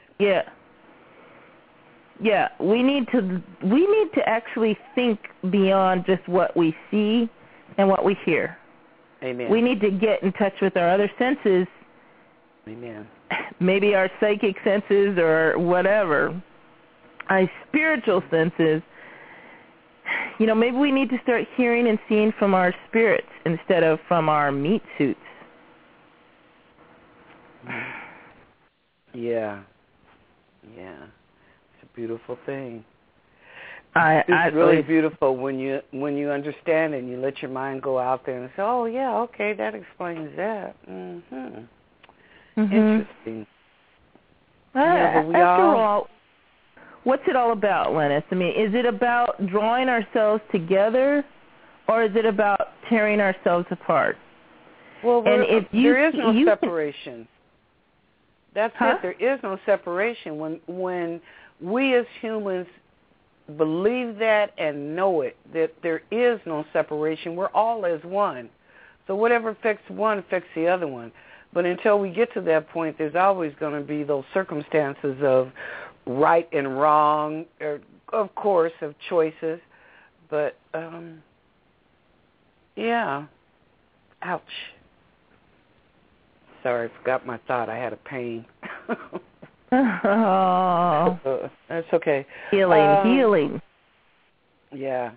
Yeah, we need to actually think beyond just what we see and what we hear. Amen. We need to get in touch with our other senses. Amen. Maybe our psychic senses or whatever. Our spiritual senses. You know, maybe we need to start hearing and seeing from our spirits instead of from our meat suits. Yeah. It's a beautiful thing. It's really beautiful when you understand it and you let your mind go out there and say, oh, yeah, okay, that explains that. Interesting. After all, what's it all about, Lennis? I mean, is it about drawing ourselves together or is it about tearing ourselves apart? Well, there is no separation. That's it. There is no separation. When we as humans believe that and know it, that there is no separation, we're all as one. So whatever affects one affects the other one. But until we get to that point, there's always going to be those circumstances of right and wrong, or, of course, of choices. But, yeah. Ouch. Sorry, I forgot my thought. I had a pain. Oh. That's okay. Healing. Yeah.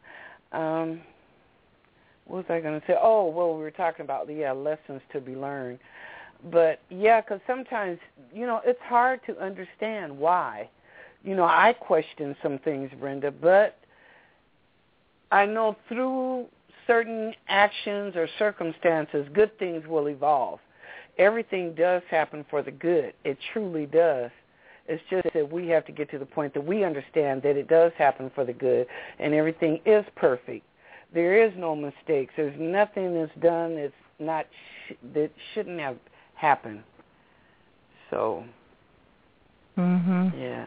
What was I going to say? Oh, well, we were talking about, lessons to be learned. But, because sometimes, it's hard to understand why. I question some things, Brenda, but I know through certain actions or circumstances, good things will evolve. Everything does happen for the good. It truly does. It's just that we have to get to the point that we understand that it does happen for the good and everything is perfect. There is no mistakes. There's nothing that's done that's not that shouldn't have happened. So, yeah.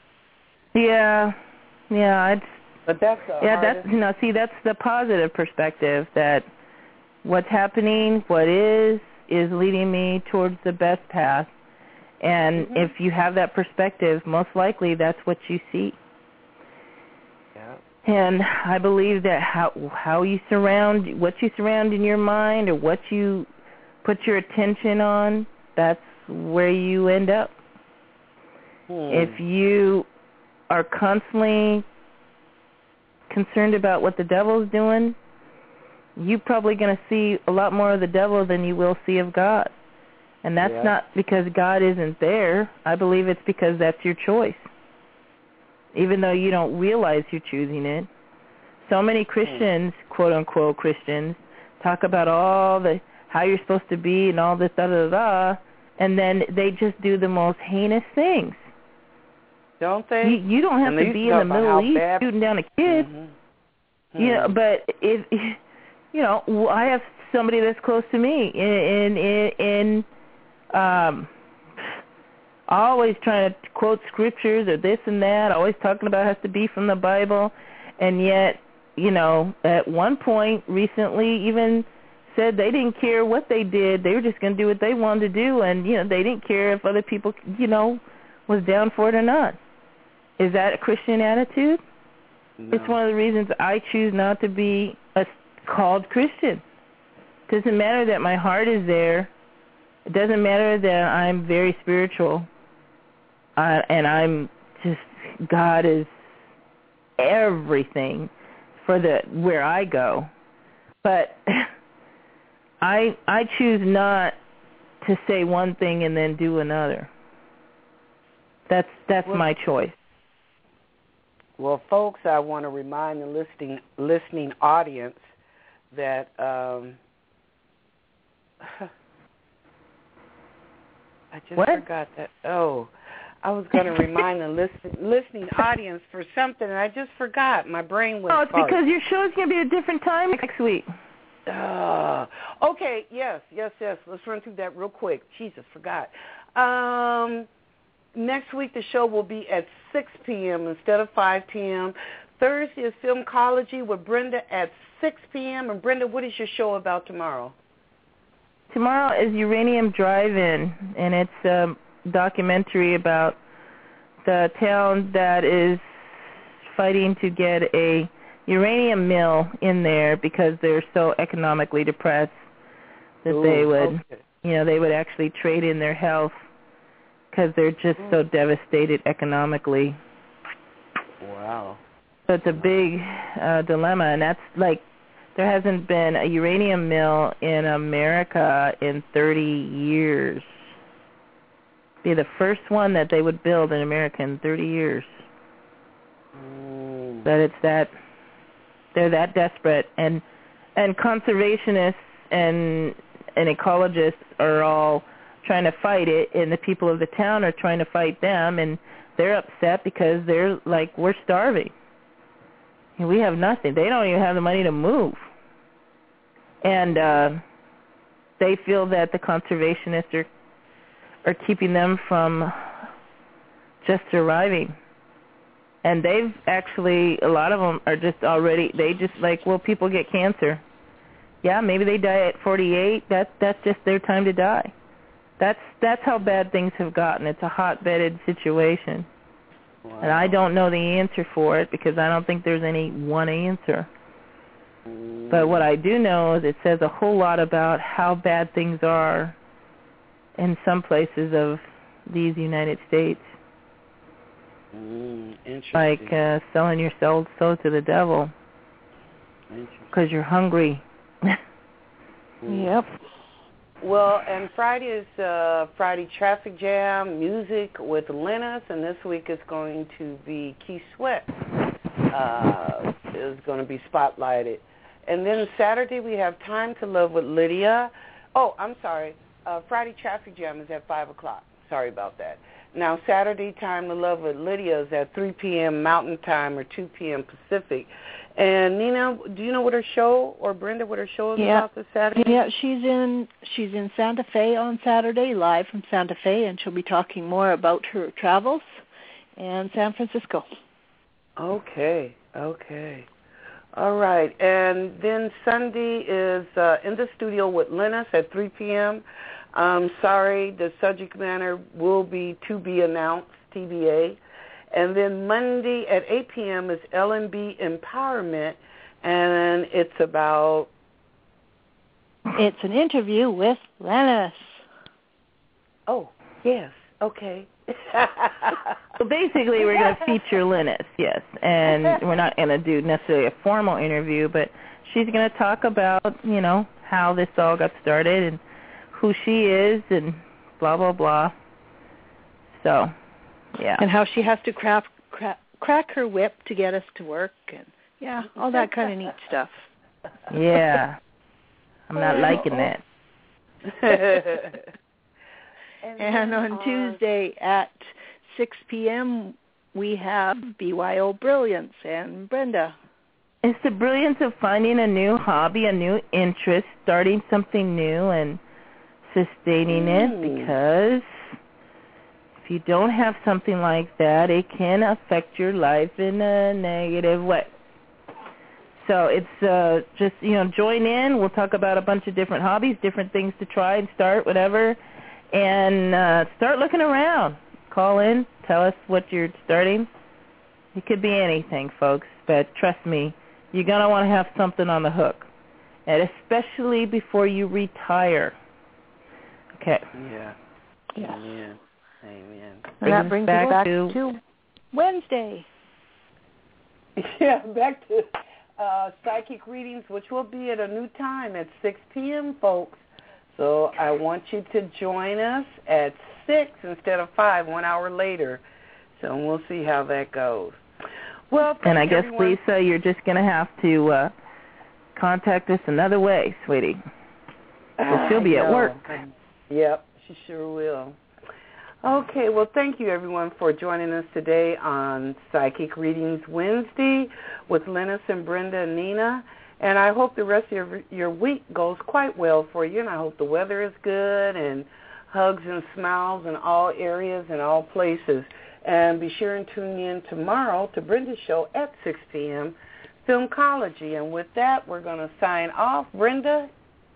But that's that's the positive perspective, that what's happening, what is leading me towards the best path. And if you have that perspective, most likely that's what you see. Yeah. And I believe that how you surround, what you surround in your mind or what you put your attention on, that's where you end up. If you are constantly concerned about what the devil's doing, you're probably going to see a lot more of the devil than you will see of God. And that's not because God isn't there. I believe it's because that's your choice. Even though you don't realize you're choosing it. So many Christians, quote-unquote Christians, talk about all the how you're supposed to be and all this da-da-da-da, and then they just do the most heinous things. Don't they? You don't have to be in the Middle East shooting down a kid. Mm-hmm. You know, but if you know, I have somebody that's close to me in always trying to quote scriptures or this and that, always talking about it has to be from the Bible, and yet, you know, at one point recently even said they didn't care what they did, they were just going to do what they wanted to do, and, you know, they didn't care if other people, you know, was down for it or not. Is that a Christian attitude? No. It's one of the reasons I choose not to be called Christian. It doesn't matter that my heart is there. It doesn't matter that I'm very spiritual. And I'm just, God is everything for where I go. But I choose not to say one thing and then do another. That's my choice. Well, folks, I want to remind the listening audience that I just forgot that. Oh, I was going to remind the listening audience for something, and I just forgot. My brain went. Oh, it's fart. because your show's going to be a different time next week. Okay, yes. Let's run through that real quick. Jesus, forgot. Next week the show will be at 6 p.m. instead of 5 p.m. Thursday is Filmcology with Brenda at 6 p.m. And Brenda, what is your show about tomorrow? Tomorrow is Uranium Drive-In, and it's a documentary about the town that is fighting to get a uranium mill in there because they're so economically depressed that they would, you know, they would actually trade in their health because they're just so devastated economically. Wow. So it's a big dilemma, and that's like there hasn't been a uranium mill in America in 30 years. Be the first one that they would build in America in 30 years. But it's that they're that desperate, and conservationists and ecologists are all trying to fight it, and the people of the town are trying to fight them, and they're upset because they're like, we're starving. And we have nothing. They don't even have the money to move. And they feel that the conservationists are keeping them from just surviving. And they've actually, a lot of them are just already, they just like, well, people get cancer. Yeah, maybe they die at 48. That's just their time to die. That's how bad things have gotten. It's a hot-bedded situation. Wow. And I don't know the answer for it because I don't think there's any one answer. But what I do know is it says a whole lot about how bad things are in some places of these United States. Interesting. Like selling your soul to the devil because you're hungry. Yep. Well, and Friday is Friday Traffic Jam, music with Linus, and this week is going to be Keith Sweat is going to be spotlighted. And then Saturday we have Time to Love with Lydia. Oh, I'm sorry. Friday Traffic Jam is at 5 o'clock. Sorry about that. Now, Saturday Time to Love with Lydia is at 3 p.m. Mountain Time or 2 p.m. Pacific. And Nina, do you know what her show, or Brenda, what her show is about this Saturday? Yeah, she's in Santa Fe on Saturday, live from Santa Fe, and she'll be talking more about her travels and San Francisco. Okay. All right. And then Sunday is In the Studio with Linus at 3 p.m. Sorry, the subject matter will be to be announced, TBA. And then Monday at 8 p.m. is L&B Empowerment, and it's about... It's an interview with Linus. Oh, yes. Okay. So basically we're going to feature Linus, yes. And we're not going to do necessarily a formal interview, but she's going to talk about, you know, how this all got started and who she is and blah, blah, blah. So... yeah. And how she has to crack her whip to get us to work, and yeah, all that kind of neat stuff. Yeah. I'm not liking that. And on Tuesday at 6 p.m., we have BYO Brilliance and Brenda. It's the brilliance of finding a new hobby, a new interest, starting something new and sustaining it, because if you don't have something like that, it can affect your life in a negative way. So it's just, join in. We'll talk about a bunch of different hobbies, different things to try and start, whatever, and start looking around. Call in, tell us what you're starting. It could be anything, folks, but trust me, you're going to want to have something on the hook, and especially before you retire. Okay. Yeah. Yes. Amen. Amen. And that brings us back to Wednesday. Yeah, back to psychic readings, which will be at a new time at 6 p.m., folks. So I want you to join us at 6 instead of 5, 1 hour later. So we'll see how that goes. Well, and I guess, everyone. Lisa, you're just going to have to contact us another way, sweetie. She'll be at work. Yep, she sure will. Okay, well, thank you, everyone, for joining us today on Psychic Readings Wednesday with Linus and Brenda and Nina. And I hope the rest of your week goes quite well for you, and I hope the weather is good and hugs and smiles in all areas and all places. And be sure and tune in tomorrow to Brenda's show at 6 p.m., Filmcology. And with that, we're going to sign off. Brenda?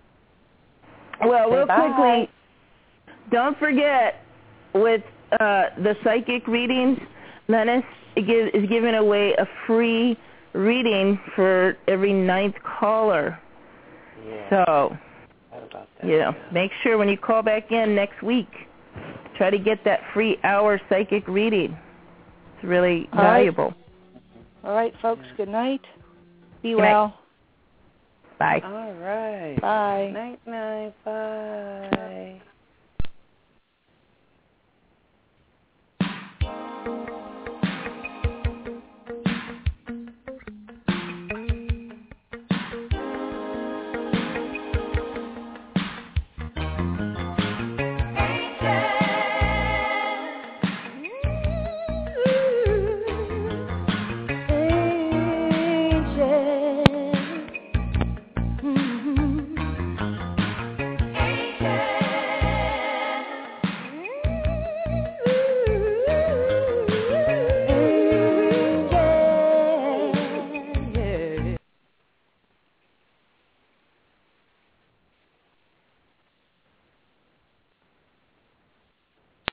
Well, real bye. quickly, don't forget, with the psychic readings, Lennis is giving away a free reading for every 9th caller. Yeah. So, about that? Make sure when you call back in next week, try to get that free hour psychic reading. It's really valuable. All right, folks, good night. Be good well. Night. Bye. All right. Bye. Night, night. Bye.